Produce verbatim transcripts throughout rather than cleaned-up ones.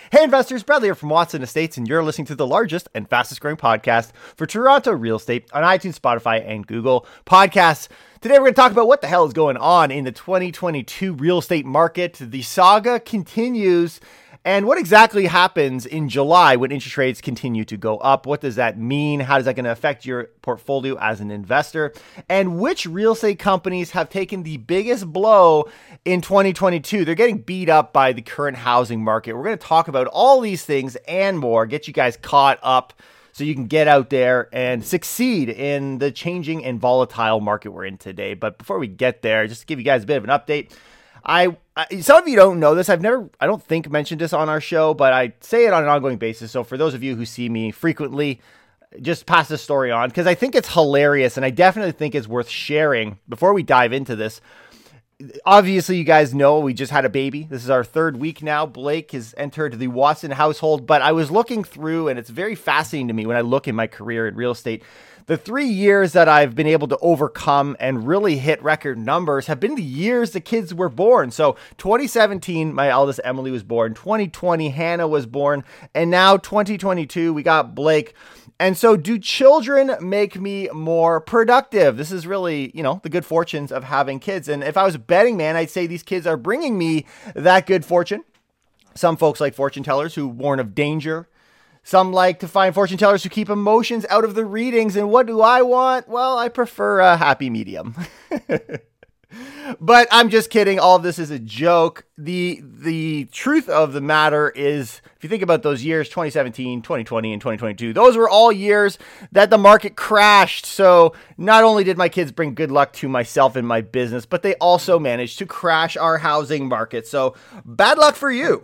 Hey investors, Bradley here from Watson Estates, and you're listening to the largest and fastest growing podcast for Toronto real estate on iTunes, Spotify, and Google Podcasts. Today we're going to talk about what the hell is going on in the twenty twenty-two real estate market. The saga continues. And what exactly happens in July when interest rates continue to go up? What does that mean? How is that going to affect your portfolio as an investor? And which real estate companies have taken the biggest blow in twenty twenty-two? They're getting beat up by the current housing market. We're going to talk about all these things and more, get you guys caught up so you can get out there and succeed in the changing and volatile market we're in today. But before we get there, just to give you guys a bit of an update, I, I some of you don't know this. I've never, I don't think mentioned this on our show, but I say it on an ongoing basis. So for those of you who see me frequently, just pass this story on because I think it's hilarious and I definitely think it's worth sharing. Before we dive into this, obviously you guys know we just had a baby. This is our third week now. Blake has entered the Watson household, but I was looking through and it's very fascinating to me when I look in my career in real estate. The three years that I've been able to overcome and really hit record numbers have been the years the kids were born. So twenty seventeen, my eldest Emily was born. twenty twenty, Hannah was born. And now twenty twenty-two, we got Blake. And so do children make me more productive? This is really, you know, the good fortunes of having kids. And if I was a betting man, I'd say these kids are bringing me that good fortune. Some folks like fortune tellers who warn of danger. Some like to find fortune tellers who keep emotions out of the readings. And what do I want? Well, I prefer a happy medium. But I'm just kidding. All of this is a joke. The the truth of the matter is, if you think about those years, twenty seventeen, twenty twenty, and twenty twenty-two, those were all years that the market crashed. So not only did my kids bring good luck to myself and my business, but they also managed to crash our housing market. So bad luck for you.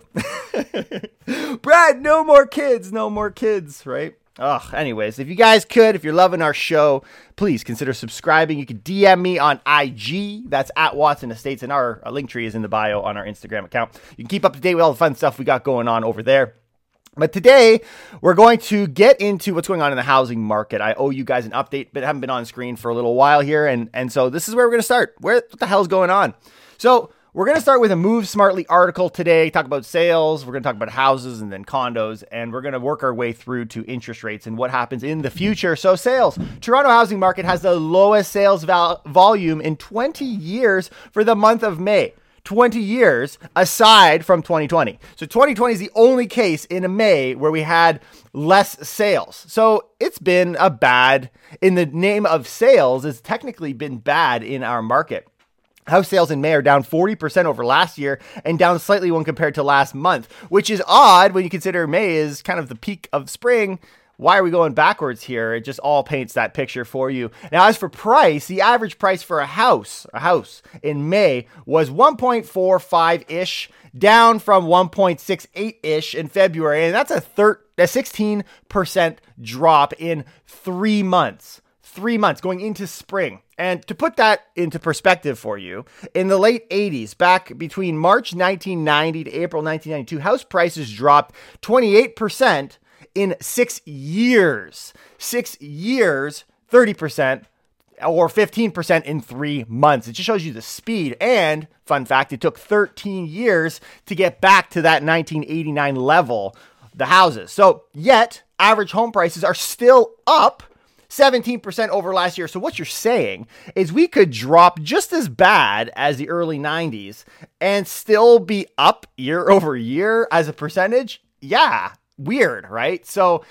Brad, no more kids, no more kids, right? Ugh, anyways, if you guys could, if you're loving our show, please consider subscribing. You can D M me on I G. That's at Watson Estates, and our, our link tree is in the bio on our Instagram account. You can keep up to date with all the fun stuff we got going on over there. But today, we're going to get into what's going on in the housing market. I owe you guys an update, but I haven't been on screen for a little while here, and, and so this is where we're going to start. Where, what the hell is going on? So we're going to start with a Move Smartly article today, talk about sales, we're going to talk about houses and then condos, and we're going to work our way through to interest rates and what happens in the future. So sales, Toronto housing market has the lowest sales val- volume in twenty years for the month of May. twenty years aside from twenty twenty. So twenty twenty is the only case in a May where we had less sales. So it's been a bad, in the name of sales, it's technically been bad in our market. House sales in May are down forty percent over last year and down slightly when compared to last month, which is odd when you consider May is kind of the peak of spring. Why are we going backwards here? It just all paints that picture for you. Now, as for price, the average price for a house, a house in May was one point four five-ish, down from one point six eight-ish in February. And that's a, thir- a sixteen percent drop in three months. Three months going into spring. And to put that into perspective for you, in the late eighties, back between March nineteen ninety to April nineteen ninety-two, house prices dropped twenty-eight percent in six years. Six years, thirty percent, or fifteen percent in three months. It just shows you the speed. And fun fact, it took thirteen years to get back to that nineteen eighty-nine level, the houses. So yet, average home prices are still up seventeen percent over last year. So what you're saying is we could drop just as bad as the early nineties and still be up year over year as a percentage. Yeah, weird, right? So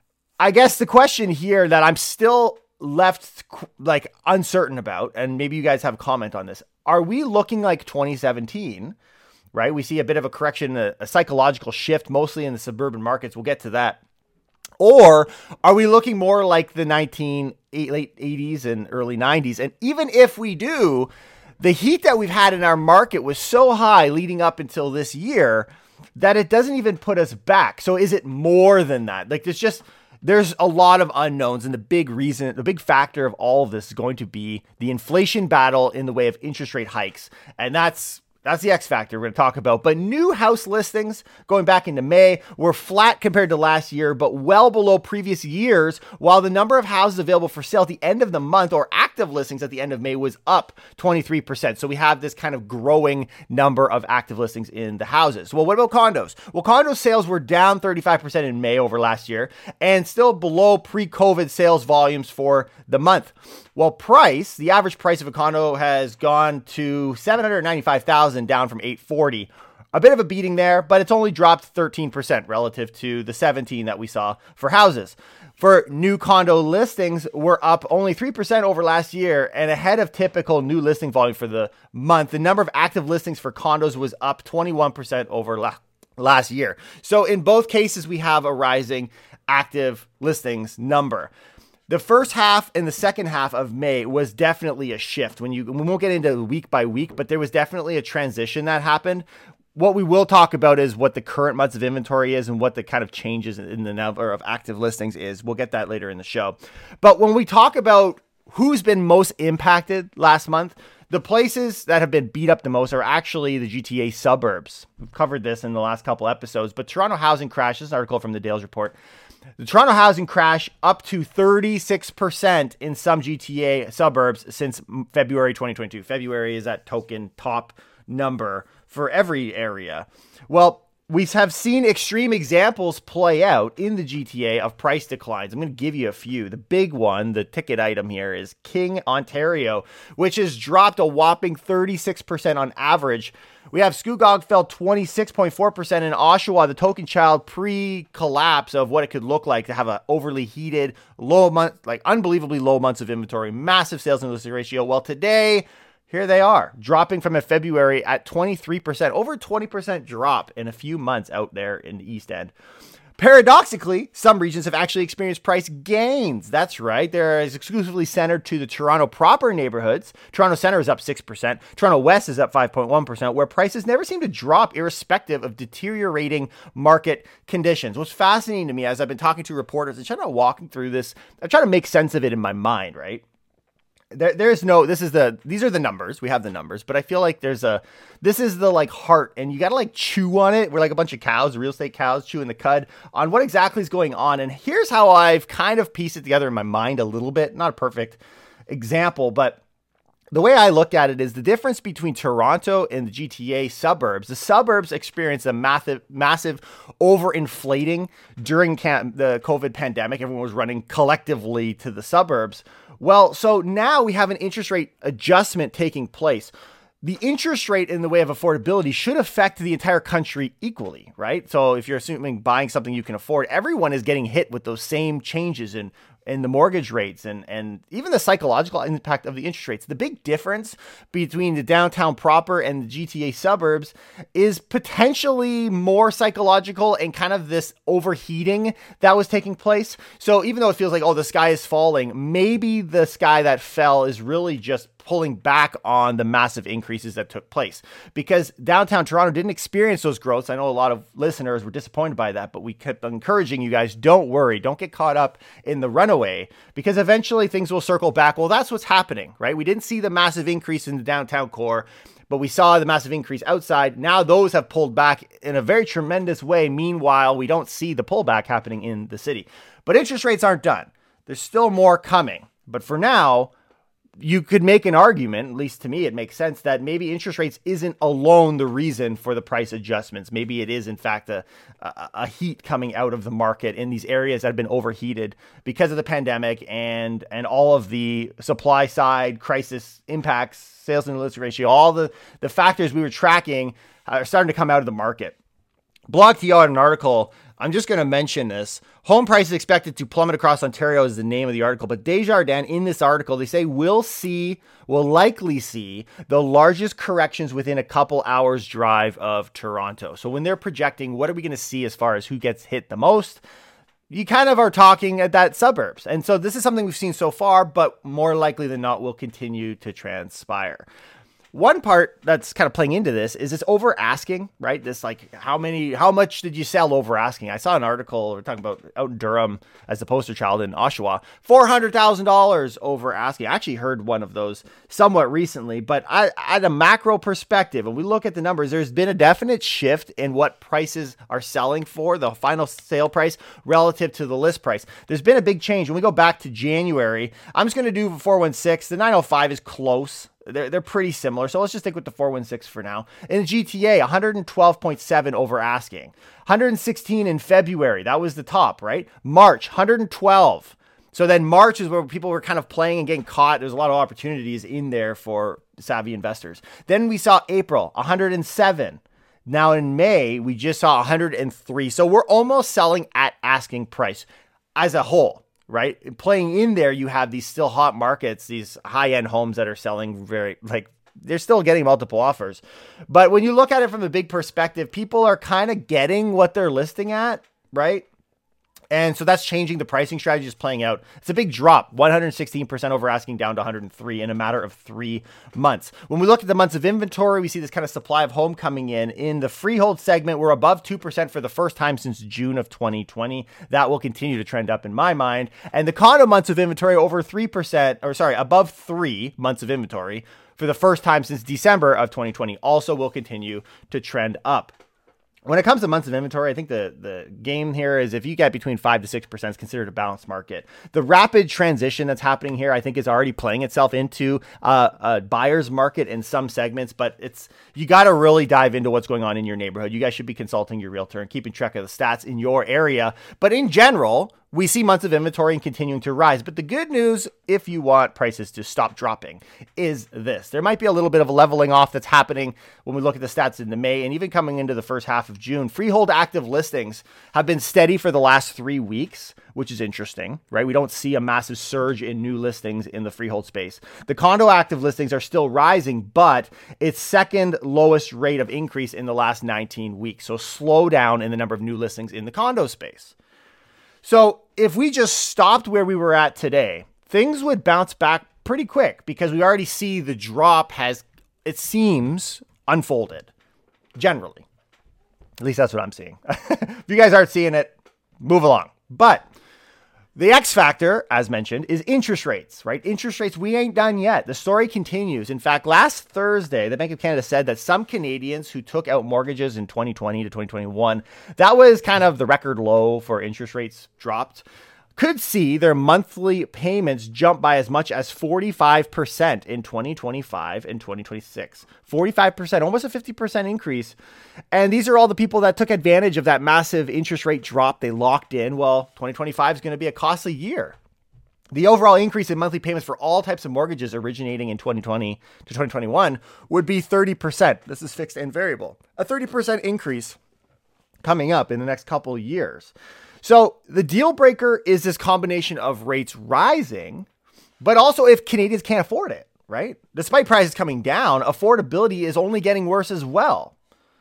I guess the question here that I'm still left like uncertain about, and maybe you guys have a comment on this, are we looking like twenty seventeen, right? We see a bit of a correction, a, a psychological shift, mostly in the suburban markets. We'll get to that. Or are we looking more like the nineteen late eighties and early nineties? And even if we do, the heat that we've had in our market was so high leading up until this year that it doesn't even put us back. So is it more than that? Like there's just, there's a lot of unknowns, and the big reason, the big factor of all of this is going to be the inflation battle in the way of interest rate hikes. And that's That's the X factor we're going to talk about. But new house listings going back into May were flat compared to last year, but well below previous years, while the number of houses available for sale at the end of the month or active listings at the end of May was up twenty-three percent. So we have this kind of growing number of active listings in the houses. Well, what about condos? Well, condo sales were down thirty-five percent in May over last year and still below pre-COVID sales volumes for the month. Well, price, the average price of a condo has gone to seven hundred ninety-five thousand dollars, down from eight hundred forty thousand dollars. A bit of a beating there, but it's only dropped thirteen percent relative to the seventeen that we saw for houses. For new condo listings, we're up only three percent over last year and ahead of typical new listing volume for the month. The number of active listings for condos was up twenty-one percent over la- last year. So in both cases, we have a rising active listings number. The first half and the second half of May was definitely a shift. When you, we won't get into week by week, but there was definitely a transition that happened. What we will talk about is what the current months of inventory is and what the kind of changes in the number of active listings is. We'll get that later in the show. But when we talk about who's been most impacted last month, the places that have been beat up the most are actually the G T A suburbs. We've covered this in the last couple episodes, but Toronto housing crash, this is an article from the Dales Report. The Toronto housing crash up to thirty-six percent in some G T A suburbs since February twenty twenty-two. February is that token top number for every area. Well, we have seen extreme examples play out in the G T A of price declines. I'm going to give you a few. The big one, the ticket item here, is King, Ontario, which has dropped a whopping thirty-six percent on average. We have Scugog fell twenty-six point four percent in Oshawa, the token child pre-collapse of what it could look like to have an overly heated, low month, like unbelievably low months of inventory, massive sales and listing ratio. Well, today, here they are, dropping from a February at twenty-three percent, over twenty percent drop in a few months out there in the East End. Paradoxically, some regions have actually experienced price gains. That's right. They're exclusively centered to the Toronto proper neighborhoods. Toronto Centre is up six percent. Toronto West is up five point one percent, where prices never seem to drop irrespective of deteriorating market conditions. What's fascinating to me as I've been talking to reporters and trying to walk through this, I'm trying to make sense of it in my mind, right? There, there's no, this is the, these are the numbers. We have the numbers, but I feel like there's a, this is the like heart and you got to like chew on it. We're like a bunch of cows, real estate cows chewing the cud on what exactly is going on. And here's how I've kind of pieced it together in my mind a little bit. Not a perfect example, but the way I look at it is the difference between Toronto and the G T A suburbs. The suburbs experienced a massive, massive overinflating during cam- the COVID pandemic. Everyone was running collectively to the suburbs. Well, so now we have an interest rate adjustment taking place. The interest rate in the way of affordability should affect the entire country equally, right? So if you're assuming buying something you can afford, everyone is getting hit with those same changes in, in the mortgage rates and, and even the psychological impact of the interest rates. The big difference between the downtown proper and the G T A suburbs is potentially more psychological and kind of this overheating that was taking place. So even though it feels like, oh, the sky is falling, maybe the sky that fell is really just pulling back on the massive increases that took place, because downtown Toronto didn't experience those growths. I know a lot of listeners were disappointed by that, but we kept encouraging you guys, don't worry, don't get caught up in the runaway, because eventually things will circle back. Well, that's what's happening, right? We didn't see the massive increase in the downtown core, but we saw the massive increase outside. Now those have pulled back in a very tremendous way. Meanwhile, we don't see the pullback happening in the city. But interest rates aren't done. There's still more coming. But for now, you could make an argument, at least to me, it makes sense, that maybe interest rates isn't alone the reason for the price adjustments. Maybe it is, in fact, a, a, a heat coming out of the market in these areas that have been overheated because of the pandemic and, and all of the supply side crisis impacts, sales and listing ratio, all the, the factors we were tracking are starting to come out of the market. BlogTO had an article. I'm just going to mention this. Home prices expected to plummet across Ontario is the name of the article. But Desjardins, in this article, they say we'll see, we'll likely see the largest corrections within a couple hours drive of Toronto. So when they're projecting, what are we going to see as far as who gets hit the most? You kind of are talking at that suburbs. And so this is something we've seen so far, but more likely than not will continue to transpire. one part that's kind of playing into this is this over asking, right? This like how many, how much did you sell over asking? I saw an article we're talking about out in Durham as the poster child in Oshawa, four hundred thousand dollars over asking. I actually heard one of those somewhat recently, but I, at a macro perspective, when we look at the numbers, there's been a definite shift in what prices are selling for, the final sale price relative to the list price. There's been a big change. When we go back to January, I'm just going to do four one six. The nine oh five is close. They're, they're pretty similar. So let's just stick with the four one six for now. In the G T A, one twelve point seven over asking. one hundred sixteen in February. That was the top, right? March, one hundred twelve. So then March is where people were kind of playing and getting caught. There's a lot of opportunities in there for savvy investors. Then we saw April, one hundred seven. Now in May, we just saw one hundred three. So we're almost selling at asking price as a whole. Right? Playing in there, you have these still hot markets, these high-end homes that are selling very, like, they're still getting multiple offers. But when you look at it from a big perspective, people are kind of getting what they're listing at, right? And so that's changing. The pricing strategy is playing out. It's a big drop, one hundred sixteen percent over asking down to one hundred three in a matter of three months. When we look at the months of inventory, we see this kind of supply of home coming in. In the freehold segment, we're above two percent for the first time since June of twenty twenty. That will continue to trend up in my mind. And the condo months of inventory over three percent, or sorry, above three months of inventory for the first time since December of twenty twenty also will continue to trend up. When it comes to months of inventory, I think the, the game here is if you get between five to six percent, it's considered a balanced market. The rapid transition that's happening here, I think, is already playing itself into uh, a buyer's market in some segments, but it's you got to really dive into what's going on in your neighborhood. You guys should be consulting your realtor and keeping track of the stats in your area. But in general, we see months of inventory and continuing to rise. But the good news, if you want prices to stop dropping, is this. There might be a little bit of a leveling off that's happening when we look at the stats in the May and even coming into the first half of June. Freehold active listings have been steady for the last three weeks, which is interesting, right? We don't see a massive surge in new listings in the freehold space. The condo active listings are still rising, but it's second lowest rate of increase in the last nineteen weeks. So slow down in the number of new listings in the condo space. So if we just stopped where we were at today, things would bounce back pretty quick because we already see the drop has, it seems, unfolded generally. At least that's what I'm seeing. If you guys aren't seeing it, move along. But the X factor, as mentioned, is interest rates, right? Interest rates, we ain't done yet. The story continues. In fact, last Thursday, the Bank of Canada said that some Canadians who took out mortgages in twenty twenty to twenty twenty-one, that was kind of the record low for interest rates dropped, could see their monthly payments jump by as much as forty-five percent in twenty twenty-five and twenty twenty-six. forty-five percent, almost a fifty percent increase. And these are all the people that took advantage of that massive interest rate drop. They locked in. Well, twenty twenty-five is going to be a costly year. The overall increase in monthly payments for all types of mortgages originating in twenty twenty to twenty twenty-one would be thirty percent. This is fixed and variable. A thirty percent increase coming up in the next couple of years. So the deal breaker is this combination of rates rising, but also if Canadians can't afford it, right? Despite prices coming down, affordability is only getting worse as well.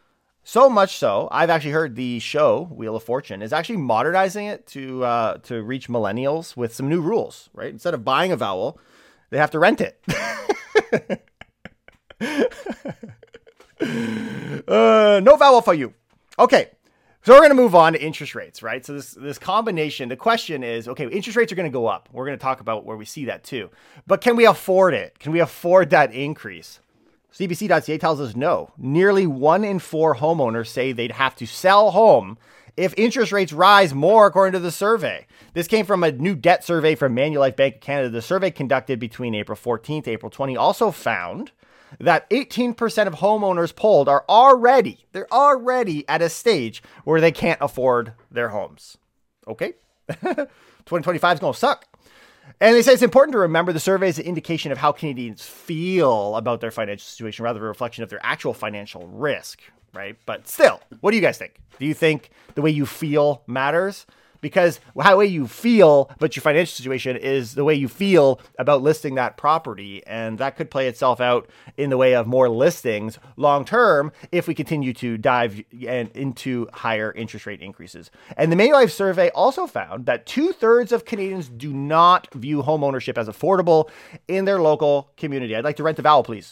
So much so, I've actually heard the show Wheel of Fortune is actually modernizing it to uh, to reach millennials with some new rules, right? Instead of buying a vowel, they have to rent it. uh, no vowel for you. Okay. So we're going to move on to interest rates, right? So this, this combination, the question is, okay, interest rates are going to go up. We're going to talk about where we see that too. But can we afford it? Can we afford that increase? C B C dot C A tells us no. Nearly one in four homeowners say they'd have to sell home if interest rates rise more, according to the survey. This came from a new debt survey from Manulife Bank of Canada. The survey conducted between April fourteenth to April twentieth also found that eighteen percent of homeowners polled are already, they're already at a stage where they can't afford their homes. Okay. twenty twenty-five is going to suck. And they say it's important to remember the survey is an indication of how Canadians feel about their financial situation, rather than a reflection of their actual financial risk, right? But still, what do you guys think? Do you think the way you feel matters? because how way you feel, but your financial situation is the way you feel about listing that property. And that could play itself out in the way of more listings long term if we continue to dive into higher interest rate increases. And the Manulife survey also found that two thirds of Canadians do not view home ownership as affordable in their local community. I'd like to rent the vowel, please.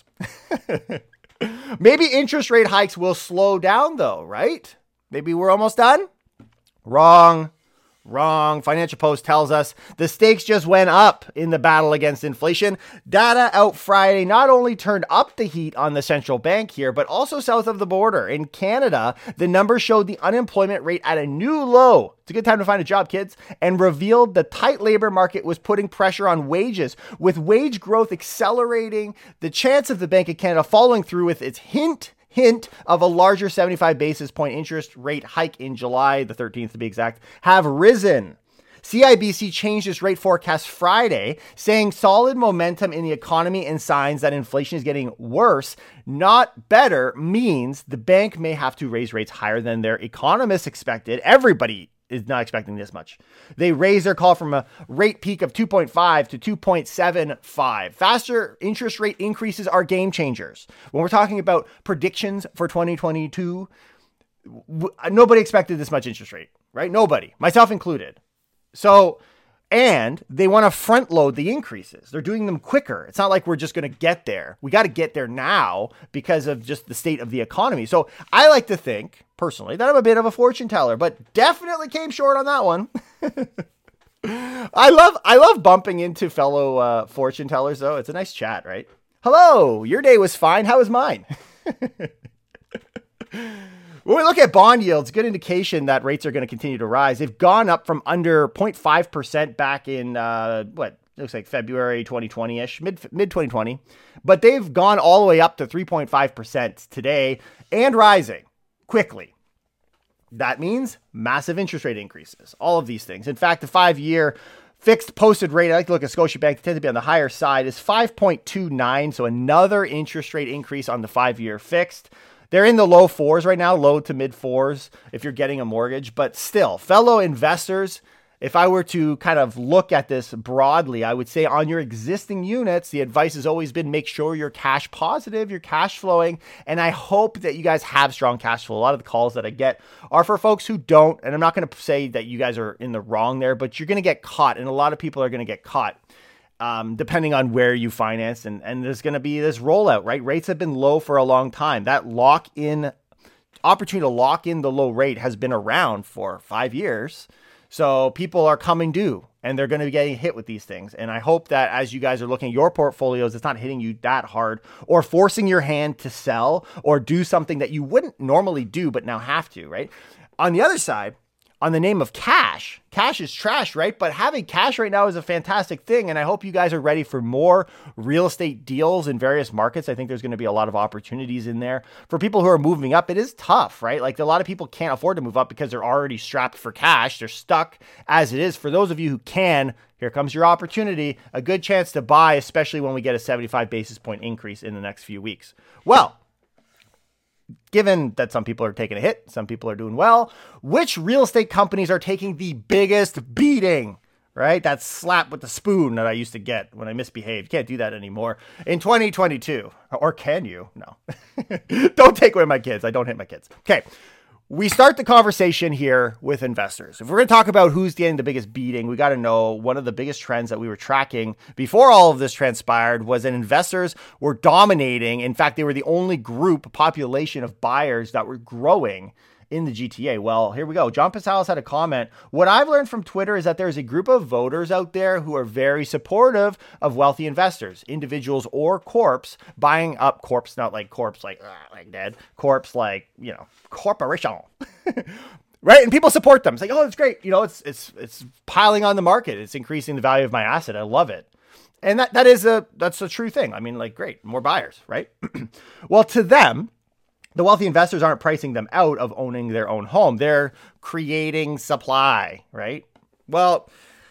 Maybe interest rate hikes will slow down though, right? Maybe we're almost done? Wrong. Wrong. Financial Post tells us the stakes just went up in the battle against inflation. Data out Friday not only turned up the heat on the central bank here, but also south of the border. In Canada, the numbers showed the unemployment rate at a new low. It's a good time to find a job, kids, and revealed the tight labor market was putting pressure on wages. With wage growth accelerating, the chance of the Bank of Canada following through with its hint hint of a larger seventy-five basis point interest rate hike in July, the thirteenth to be exact, have risen. C I B C changed its rate forecast Friday, saying solid momentum in the economy and signs that inflation is getting worse, not better, means the bank may have to raise rates higher than their economists expected. Everybody is not expecting this much. They raised their call from a rate peak of two point five to two point seven five. Faster interest rate increases are game changers. When we're talking about predictions for twenty twenty-two, w- nobody expected this much interest rate, right? Nobody, myself included. So, and they want to front load the increases. They're doing them quicker. It's not like we're just going to get there. We got to get there now because of just the state of the economy. So I like to think personally that I'm a bit of a fortune teller, but definitely came short on that one. I love, I love bumping into fellow uh, fortune tellers though. It's a nice chat, right? Hello, your day was fine. How was mine? When we look at bond yields, good indication that rates are going to continue to rise. They've gone up from under zero point five percent back in, uh, what, looks like February twenty twenty-ish, mid, mid twenty twenty. But they've gone all the way up to three point five percent today and rising quickly. That means massive interest rate increases, all of these things. In fact, the five-year fixed posted rate, I like to look at Scotiabank, they tend to be on the higher side, is five point two nine. So another interest rate increase on the five-year fixed. They're in the low fours right now, low to mid fours if you're getting a mortgage. But still, fellow investors, if I were to kind of look at this broadly, I would say on your existing units, the advice has always been make sure you're cash positive, you're cash flowing. And I hope that you guys have strong cash flow. A lot of the calls that I get are for folks who don't. And I'm not going to say that you guys are in the wrong there, but you're going to get caught. And a lot of people are going to get caught. Um, depending on where you finance, and, and there's going to be this rollout, right? Rates have been low for a long time. That lock in opportunity to lock in the low rate has been around for five years. So people are coming due and they're going to be getting hit with these things. And I hope that as you guys are looking at your portfolios, it's not hitting you that hard or forcing your hand to sell or do something that you wouldn't normally do, but now have to, right? On the other side, on the name of cash, cash is trash, right? But having cash right now is a fantastic thing. And I hope you guys are ready for more real estate deals in various markets. I think there's going to be a lot of opportunities in there for people who are moving up. It is tough, right? Like a lot of people can't afford to move up because they're already strapped for cash. They're stuck as it is. For those of you who can, here comes your opportunity, a good chance to buy, especially when we get a seventy-five basis point increase in the next few weeks. Well, given that some people are taking a hit, some people are doing well, which real estate companies are taking the biggest beating, right? That slap with the spoon that I used to get when I misbehaved. Can't do that anymore in twenty twenty-two. Or can you? No. Don't take away my kids. I don't hit my kids. Okay. We start the conversation here with investors. If we're going to talk about who's getting the biggest beating, we got to know one of the biggest trends that we were tracking before all of this transpired was that investors were dominating. In fact, they were the only group population of buyers that were growing in the G T A. Well, here we go. John Passalis had a comment. What I've learned from Twitter is that there's a group of voters out there who are very supportive of wealthy investors, individuals or corps, buying up corpse, not like corpse, like, uh, like dead, corpse, like, you know, corporation, right? And people support them. It's like, oh, it's great. You know, it's, it's, it's piling on the market. It's increasing the value of my asset. I love it. And that, that is a, that's a true thing. I mean, like, great, more buyers, right? Well, to them, the wealthy investors aren't pricing them out of owning their own home. They're creating supply, right? Well,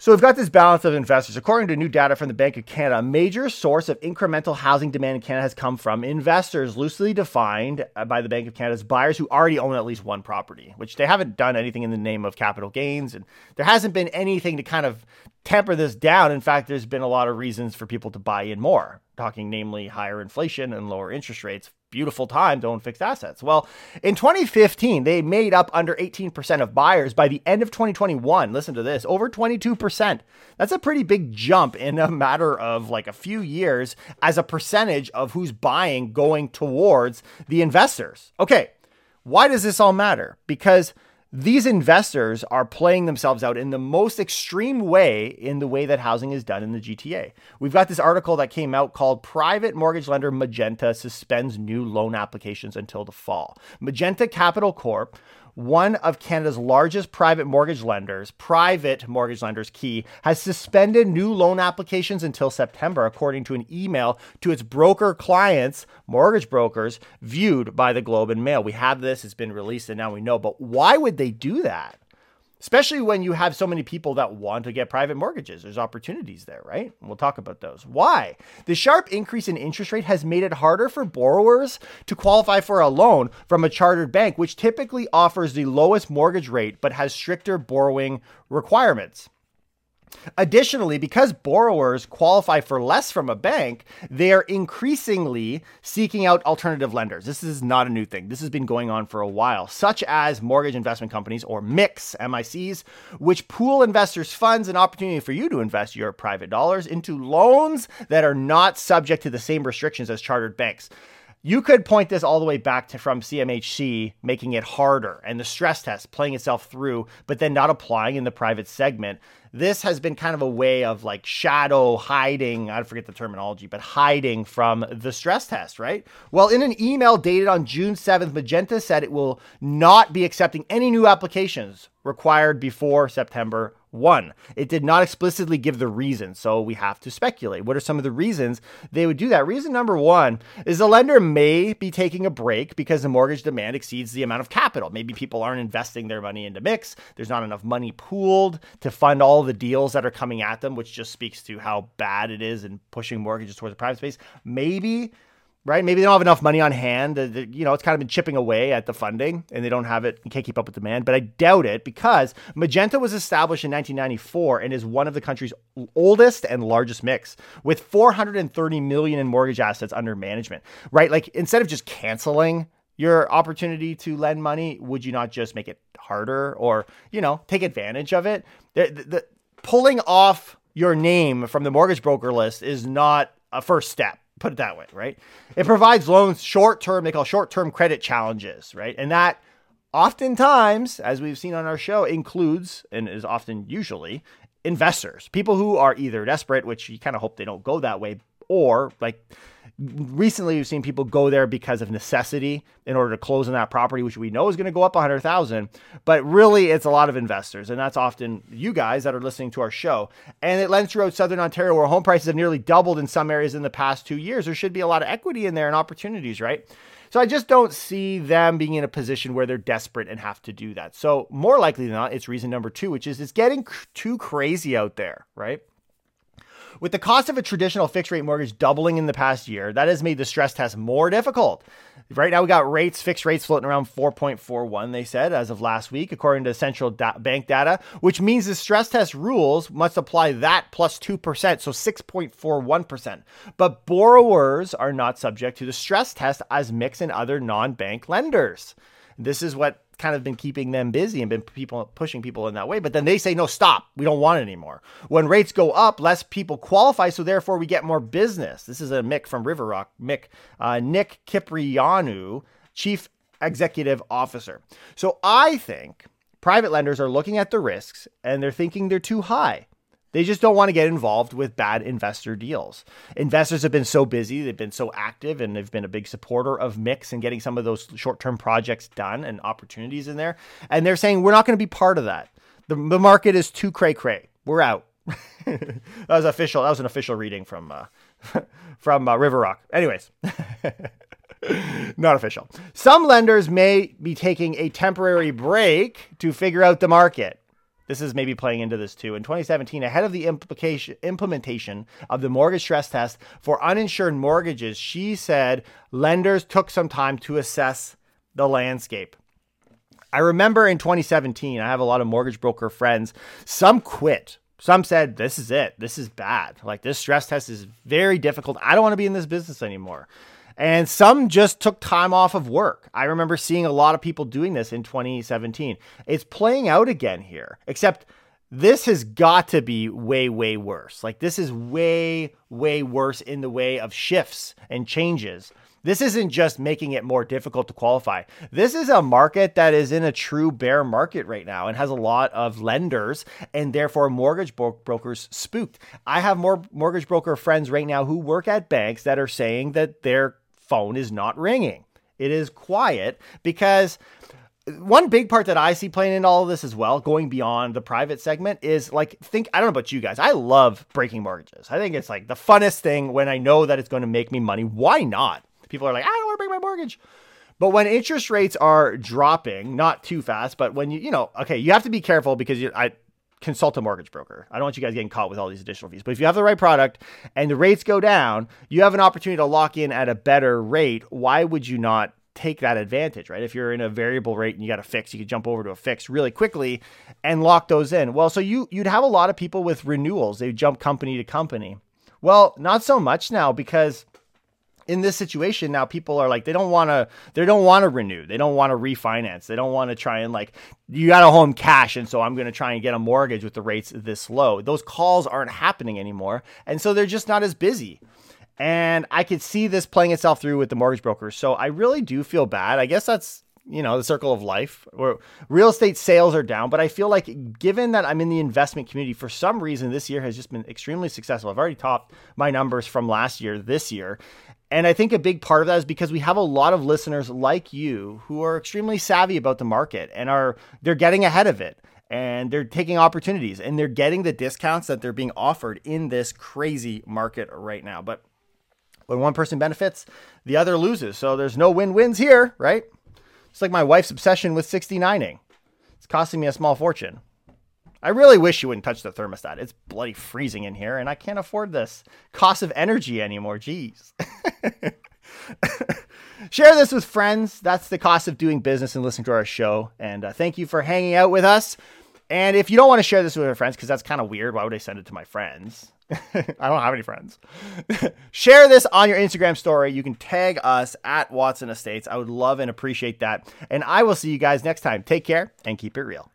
So we've got this balance of investors. According to new data from the Bank of Canada, a major source of incremental housing demand in Canada has come from investors, loosely defined by the Bank of Canada as buyers who already own at least one property, which they haven't done anything in the name of capital gains. And there hasn't been anything to kind of temper this down. In fact, there's been a lot of reasons for people to buy in more, talking namely higher inflation and lower interest rates. Beautiful time to own fixed assets. Well, in twenty fifteen, they made up under eighteen percent of buyers. By the end of twenty twenty-one, listen to this, over twenty-two percent. That's a pretty big jump in a matter of like a few years as a percentage of who's buying going towards the investors. Okay, why does this all matter? Because these investors are playing themselves out in the most extreme way in the way that housing is done in the G T A. We've got this article that came out called Private Mortgage Lender Magenta Suspends New Loan Applications Until the Fall. Magenta Capital Corp, one of Canada's largest private mortgage lenders, private mortgage lenders key, has suspended new loan applications until September, according to an email to its broker clients, mortgage brokers, viewed by the Globe and Mail. We have this, it's been released, and now we know. But why would they do that? Especially when you have so many people that want to get private mortgages. There's opportunities there, right? We'll talk about those. Why? The sharp increase in interest rate has made it harder for borrowers to qualify for a loan from a chartered bank, which typically offers the lowest mortgage rate but has stricter borrowing requirements. Additionally, because borrowers qualify for less from a bank, they are increasingly seeking out alternative lenders. This is not a new thing. This has been going on for a while, such as mortgage investment companies or M I Cs, M I Cs, which pool investors' funds, an opportunity for you to invest your private dollars into loans that are not subject to the same restrictions as chartered banks. You could point this all the way back to from C M H C making it harder and the stress test playing itself through, but then not applying in the private segment. This has been kind of a way of like shadow hiding, I forget the terminology, but hiding from the stress test, right? Well, in an email dated on June seventh, Magenta said it will not be accepting any new applications required before September first. It did not explicitly give the reason, so we have to speculate. What are some of the reasons they would do that? Reason number one is the lender may be taking a break because the mortgage demand exceeds the amount of capital. Maybe people aren't investing their money into M I Cs. There's not enough money pooled to fund all the deals that are coming at them, which just speaks to how bad it is in pushing mortgages towards the private space. Maybe right? Maybe they don't have enough money on hand. You know, it's kind of been chipping away at the funding and they don't have it and can't keep up with demand. But I doubt it because Magenta was established in nineteen ninety-four and is one of the country's oldest and largest M I Cs with four hundred thirty million in mortgage assets under management, right? Like instead of just canceling your opportunity to lend money, would you not just make it harder or, you know, take advantage of it? The, the, the pulling off your name from the mortgage broker list is not a first step. Put it that way, right? It provides loans short-term, they call short-term credit challenges, right? And that oftentimes, as we've seen on our show, includes and is often usually investors, people who are either desperate, which you kind of hope they don't go that way, or like recently we've seen people go there because of necessity in order to close on that property, which we know is going to go up one hundred thousand. But really, it's a lot of investors. And that's often you guys that are listening to our show. And it lends throughout Southern Ontario where home prices have nearly doubled in some areas in the past two years. There should be a lot of equity in there and opportunities, right? So I just don't see them being in a position where they're desperate and have to do that. So more likely than not, it's reason number two, which is it's getting too crazy out there, right? With the cost of a traditional fixed rate mortgage doubling in the past year, that has made the stress test more difficult. Right now we got rates, fixed rates floating around four point four one, they said, as of last week, according to central da- bank data, which means the stress test rules must apply that plus two percent, so six point four one percent. But borrowers are not subject to the stress test as M I Cs and other non-bank lenders. This is what kind of been keeping them busy and been people pushing people in that way. But then they say, no, stop. We don't want it anymore. When rates go up, less people qualify. So therefore we get more business. This is a Mick from River Rock, Mick, uh, Nick Kiprianou, Chief Executive Officer. So I think private lenders are looking at the risks and they're thinking they're too high. They just don't want to get involved with bad investor deals. Investors have been so busy, they've been so active, and they've been a big supporter of M I C and getting some of those short-term projects done and opportunities in there. And they're saying, we're not going to be part of that. The, the market is too cray-cray. We're out. that was official. That was an official reading from, uh, from uh, River Rock. Anyways. Not official. Some lenders may be taking a temporary break to figure out the market. this is maybe playing into this too. In twenty seventeen, ahead of the implication, implementation of the mortgage stress test for uninsured mortgages, she said lenders took some time to assess the landscape. I remember in twenty seventeen, I have a lot of mortgage broker friends. Some quit. Some said, this is it. This is bad. Like, this stress test is very difficult. I don't want to be in this business anymore. And some just took time off of work. I remember seeing a lot of people doing this in twenty seventeen. It's playing out again here, except this has got to be way, way worse. Like, this is way, way worse in the way of shifts and changes. This isn't just making it more difficult to qualify. This is a market that is in a true bear market right now and has a lot of lenders and therefore mortgage bro- brokers spooked. I have more mortgage broker friends right now who work at banks that are saying that their phone is not ringing. It is quiet because one big part that I see playing into all of this as well, going beyond the private segment, is like, think, I don't know about you guys. I love breaking mortgages. I think it's like the funnest thing when I know that it's going to make me money. Why not? People are like, I don't want to break my mortgage. But when interest rates are dropping, not too fast, but when you, you know, okay, you have to be careful because you, I consult a mortgage broker. I don't want you guys getting caught with all these additional fees. But if you have the right product and the rates go down, you have an opportunity to lock in at a better rate. Why would you not take that advantage, right? If you're in a variable rate and you got a fix, you could jump over to a fix really quickly and lock those in. Well, so you, you'd have a lot of people with renewals. They jump company to company. Well, not so much now, because in this situation now, people are like, they don't want to, they don't want to renew. They don't want to refinance. They don't want to try and like, you got a home cash. And so I'm going to try and get a mortgage with the rates this low. Those calls aren't happening anymore. And so they're just not as busy. And I could see this playing itself through with the mortgage brokers. So I really do feel bad. I guess that's, you know, the circle of life, where real estate sales are down. But I feel like, given that I'm in the investment community, for some reason, this year has just been extremely successful. I've already topped my numbers from last year, this year. And I think a big part of that is because we have a lot of listeners like you who are extremely savvy about the market and are, they're getting ahead of it and they're taking opportunities and they're getting the discounts that they're being offered in this crazy market right now. But when one person benefits, the other loses. So there's no win-wins here, right? It's like my wife's obsession with sixty-nining. It's costing me a small fortune. I really wish you wouldn't touch the thermostat. It's bloody freezing in here and I can't afford this cost of energy anymore. Jeez. Share this with friends. That's the cost of doing business and listening to our show. And uh, thank you for hanging out with us. And if you don't want to share this with your friends, because that's kind of weird, why would I send it to my friends? I don't have any friends. Share this on your Instagram story. You can tag us at Watson Estates. I would love and appreciate that. And I will see you guys next time. Take care and keep it real.